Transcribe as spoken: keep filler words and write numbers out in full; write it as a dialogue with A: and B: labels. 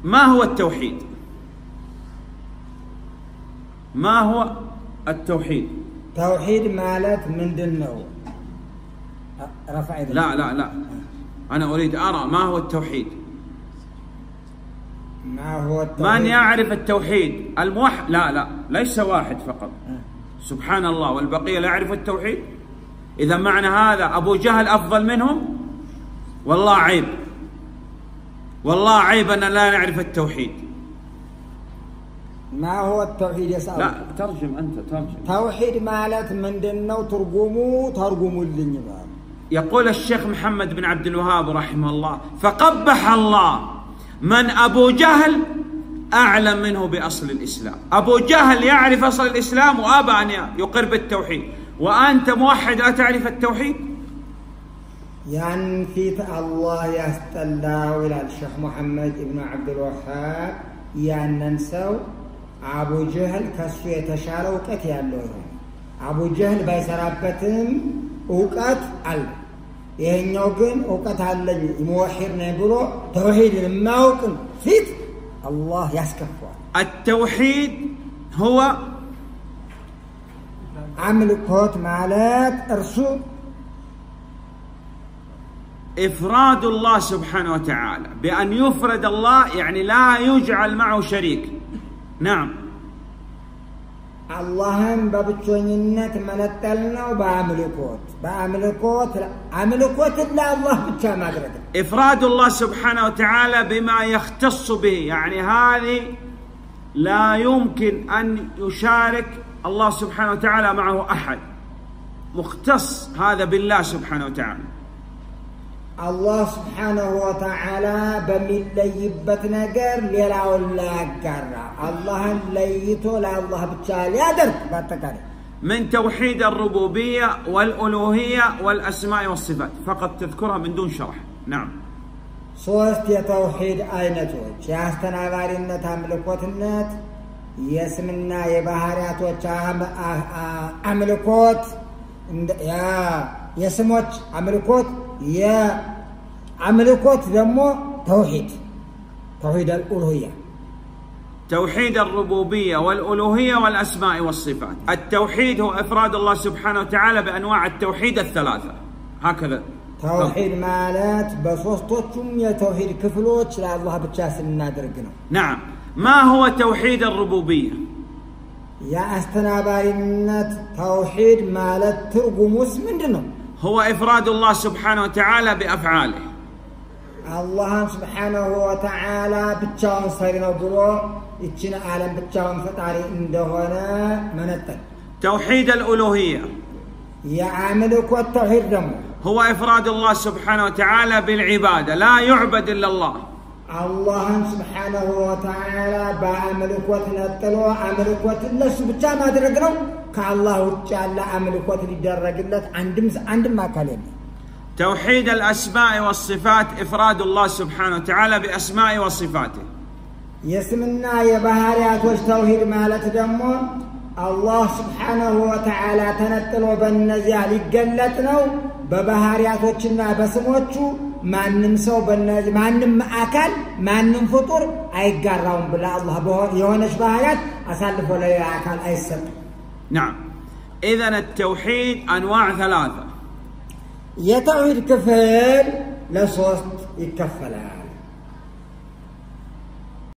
A: ما هو التوحيد؟ ما هو التوحيد؟
B: توحيد مالت من دنو رفع يدك.
A: لا لا لا أنا أريد أرى ما هو التوحيد.
B: ما هو التوحيد؟
A: من يعرف التوحيد الموحد؟ لا لا ليس واحد فقط، سبحان الله، والبقية لا يعرف التوحيد. إذا معنى هذا أبو جهل أفضل منهم؟ والله عيب، والله عيب أن لا نعرف التوحيد.
B: ما هو التوحيد يسأل؟
A: لا ترجم أنت، ترجم.
B: توحيد مالت من دنو ترجموا ترجموا اللي
A: يقول الشيخ محمد بن عبد الوهاب رحمه الله: فقبح الله من أبو جهل أعلم منه بأصل الإسلام. أبو جهل يعرف أصل الإسلام وأبى أن يقر بالتوحيد، وأنت موحد لا تعرف التوحيد.
B: يعني في الله يستلا ولا الشيخ محمد بن عبد الوهاب يعني ننسوا أبو جهل كسو يتشال وقت يالله. أبو جهل بايسرابتهم وقت ال ይሄኛው ግን ወቀት አለኝ موحد ነው ብሎ ተውሂድን ማውቅ ፊት الله ያስከፋል።
A: التوحيد هو
B: አምልኮት ማለት እርሱ
A: إفراد الله سبحانه وتعالى، بأن يفرد الله يعني لا يجعل معه شريك. نعم.
B: اللهم ببتشونينت منتلنا وبعملكوت بعملكوت عملكوت إلا الله بتشا ما درك.
A: إفراد الله سبحانه وتعالى بما يختص به، يعني هذه لا يمكن أن يشارك الله سبحانه وتعالى معه أحد، مختص هذا بالله سبحانه وتعالى.
B: الله سبحانه وتعالى بمليبت نجر ليلا ولا جرا الله ليتو لا الله بتشال يادر باتكاري.
A: من توحيد الربوبية والألوهية والأسماء والصفات فقط تذكرها من دون شرح. نعم.
B: صوست يتوحيد أينتوش ياستنا غارينة أملكوتنت يسمنا يبهارات وشام أملكوت يا يسموش أملكوت يا عملكوت دمو توحيد توحيد الألوهية،
A: توحيد الربوبية والألوهية والأسماء والصفات. التوحيد هو إفراد الله سبحانه وتعالى بأنواع التوحيد الثلاثة. هكذا
B: توحيد مالات بصوصتهم يا توحيد كفلوت لا الله بتشاس النادرقنا.
A: نعم. ما هو توحيد الربوبية؟
B: يا استنابارينات توحيد مالات ترقموس من دنو
A: هو إفراد الله سبحانه وتعالى بأفعاله.
B: الله سبحانه وتعالى بتشاون صيرنا برو يتشنا عالم بتشاون فتاري اندهونا منتن.
A: توحيد الألوهية
B: يا عاملك والتوحيد دمو
A: هو إفراد الله سبحانه وتعالى بالعبادة، لا يعبد إلا الله.
B: الله سبحانه وتعالى بعملك وتنطلو عملك وتلش بتشا ما درقنو كالله وتعالى عملك وتدرجلت عندم عندم ما كلمه.
A: توحيد الأسماء والصفات إفراد الله سبحانه وتعالى بأسماء وصفاته.
B: يسمنا يا بهاريات توحيد مالت دمو الله سبحانه وتعالى تنطلو بالنزيا ليقلتنو ببهارياتوچنا بسموچو ማንም ሰው በእነዚህ ማንም አካል ማንም ፍጡር አይጋራውም ብላ አላህ የሆነች ባህሪያት አሳልፎ ለሌላ አካል አይሰጥም።
A: نعم. إذا التوحيد أنواع ثلاثة.
B: የተውሂድ ክፍል ለሶስት ይከፈላል።